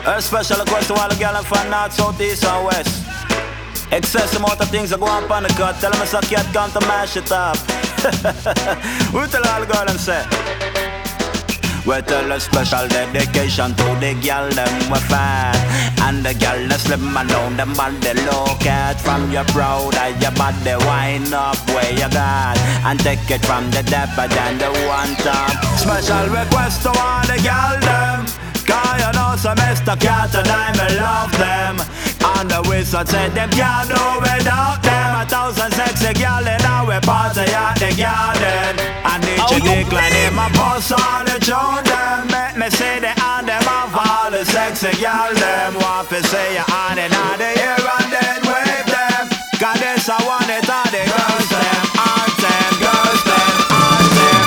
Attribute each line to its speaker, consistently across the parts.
Speaker 1: A special request to all the girls from north, south, east and west. Excess amount of things that go up on the cut. Tell them it's a cat come to mash it up. We tell all the girls and say, we tell a special dedication to the girl them we fine. And the girl that slim and down them and they look at. From your proud and your body wind up where you got. And take it from the depth and the one top. Special request to all the girl them. Cause you know some Mr. Cat and I love them. And the wizard said them can't do without them. 1,000 sexy girl in our party at the garden. I need you decline in my boss on the tune them. Make me see the hand them off all the sexy girl them. Want to say your hand in all the air and then wave them. Cause this I want it all the girls them. On them, girls them, on them.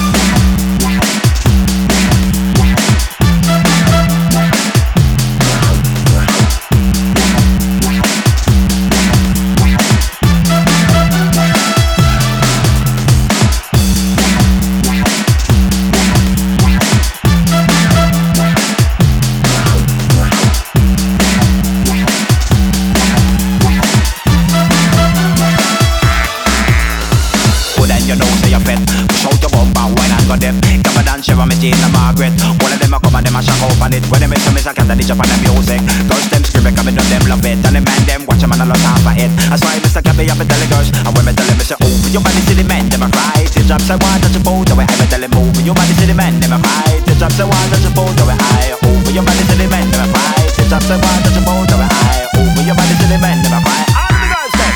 Speaker 1: You know say you're fed. Push out your bumper, wine and go deaf. Come and dance, Shiva, Miss Jean and Margaret. One of them a come and them a shock up on it. When they miss a cat and they jump on the music. Girls them screaming, come and them love it. And the man them watch them and a lot half of it. That's why Mr. Cabby up and tell the girls. And when me tell them, Mr. Oh, your body to the men, them a cry. Till drops I want that you both away. I tell them move. Your body to the men, them a cry. Till drops I want that you both away. I over your body to the men, them a cry. Till drops I want that you both away. I over your body to the men, them a cry. And the girls them.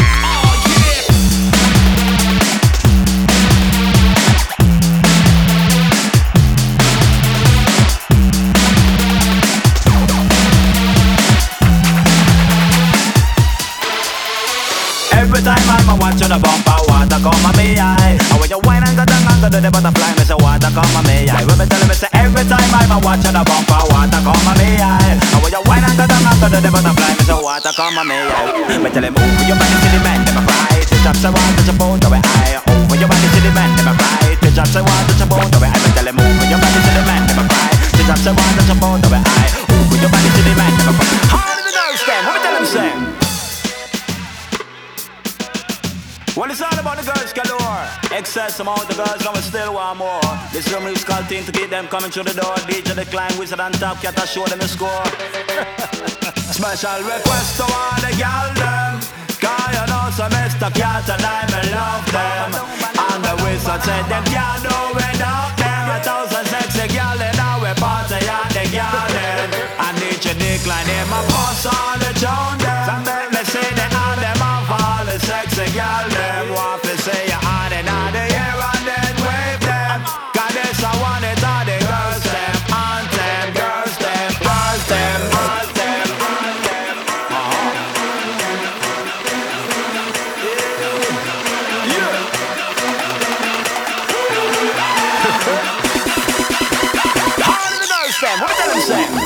Speaker 1: Every time I'm a watch on the bumper, water come on me eye. And when you whine and go down and go do the butterfly, me say water come on me eye. When me tell me say every time I'm a watch on the bumper, water come on me eye. And when you whine and go down and go do the butterfly, me say water come on me eye. Me tell him over your body to the men, them a cry. The drops I want that you both away. Over your body to the men, them a cry. The drops I want that you both away. Me tell him over your body to the men, them a cry. The drops I want that you both away. Over your body to the men, them a cry. How do the girls stand? What me tell them say? Well, it's all about the girls galore. Excess amount of girls, and we still want more. This is a musical team to keep them coming through the door. DJ Decline, Wizard and Top Cat, I show them the score. Special request to all the girl them. Cause you know some Mr. Cat and I love them. And the Wizard said them can't do without them. 1,000 sexy girl in our party at the garden. I need you Decline in my boss on the tune them. Make me see the hand them off all the sexy girl them. Want to say your hand in all the air and then wave them. Cause this I want it all the girls them. On them, girls them, girls them, girls them, girls them. Yeah. How do the girls them? What do them say?